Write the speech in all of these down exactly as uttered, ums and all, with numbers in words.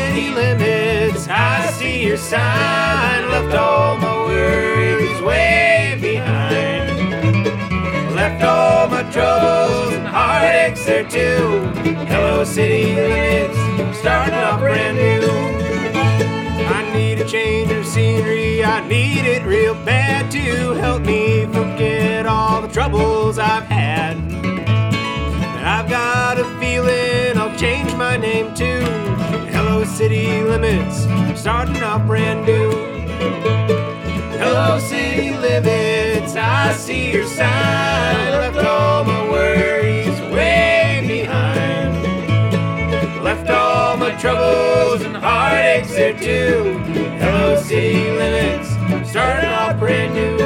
city limits, I see your sign. Left all my worries way behind. Left all my troubles and heartaches there too. Hello city limits, I'm starting off brand new. I need a change of scenery, I need it real bad to help me forget all the troubles I've had. And I've got a feeling I'll change my name too. Hello city limits, I'm starting off brand new. Hello city limits, I see your sign. Left all my worries way behind. Left all my troubles and heartaches there too. Hello city limits, I'm starting off brand new.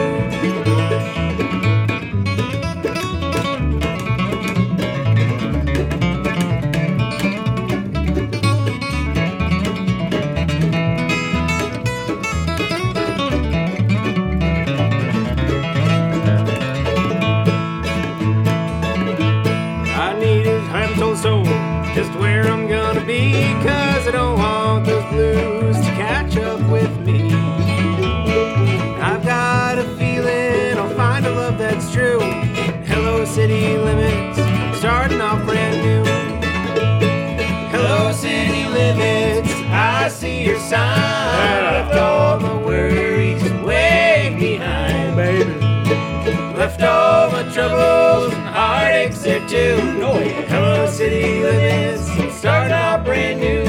So just where I'm gonna be, cause I don't want those blues to catch up with me. I've got a feeling I'll find a love that's true. Hello city limits, starting off brand new. Hello city limits, I see your sign. Left all my worries way behind, baby. Left all my troubles and heartaches there too. Oh, yeah. Hello city limits, starting out brand new.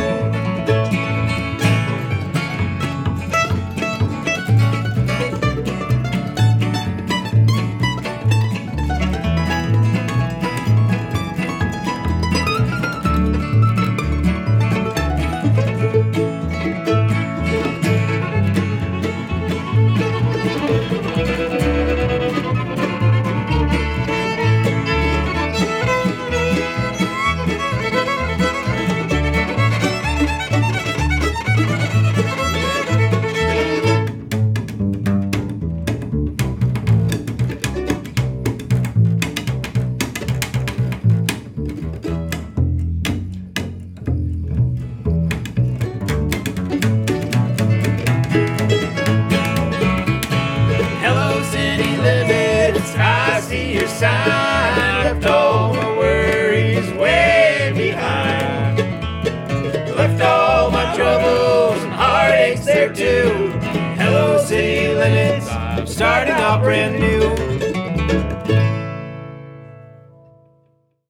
Sign. Left all my worries way behind. Left all my troubles and heartaches there too. Hello city limits, I'm starting off brand new.